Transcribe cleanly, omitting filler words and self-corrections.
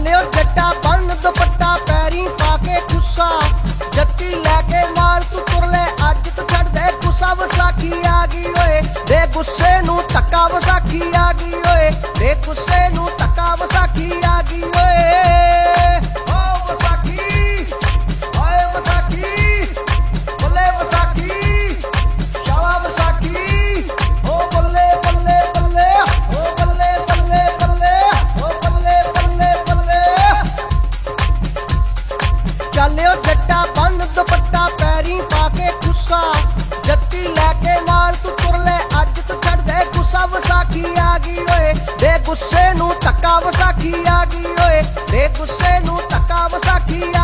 ਚੱਲਿਓ ਜੱਟਾ ਬੰਨ ਦੁਪੱਟਾ ਪੈਰੀ ਪਾ ਕੇ ਖੁੱਸਾ ਜੱਟੀ ਲੈ ਕੇ ਨਾਲ ਤੂੰ ਤੁਰ ਲੈ ਅੱਜ ਤੂੰ ਛੱਡ ਦੇ ਗੁੱਸਾ ਵਿਸਾਖੀ ਆ ਗਈ ਓਏ ਦੇ ਗੁੱਸੇ ਨੂੰ ਧੱਕਾ ਵਿਸਾਖੀ ਆ ਗਈ ਓਏ ਦੇ ਗੁੱਸੇ ਨੂੰ ਧੱਕਾ ਵਿਸਾਖੀ ਆ ਗਈ ਓਏ ਓ ਵਿਸਾਖੀ ਓਏ ਵਿਸਾਖੀ ਬੱਲੇ ਵਿਸਾਖੀ ਸ਼ਾਵਾ ਵਿਸਾਖੀ ਓ ਬੱਲੇ ਬੱਲੇ ਬੱਲੇ ਓ ਬੱਲੇ ਬੱਲੇ ਬੱਲੇ ਓ ਬੱਲੇ ਬੱਲੇ ਬੱਲੇ ਚੱਲਿਓ ਜੱਟਾ ਬੰਨ ਦੁਪੱਟਾ ਪੈਰੀ ਪਾ ਕੇ ਖੁੱਸਾ ਜੱਟੀ ਲੈ ਕੇ ਨਾਲ ਤੂੰ ਤੁਰ ਲੈ ਅੱਜ ਤੂੰ ਛੱਡ ਦੇ ਗੁੱਸਾ ਵਿਸਾਖੀ ਆ ਗਈ ਓਏ ਦੇ ਗੁੱਸੇ ਨੂੰ ਧੱਕਾ ਵਿਸਾਖੀ ਆ ਗਈ ਓਏ ਦੇ ਗੁੱਸੇ ਨੂੰ ਧੱਕਾ ਵਿਸਾਖੀ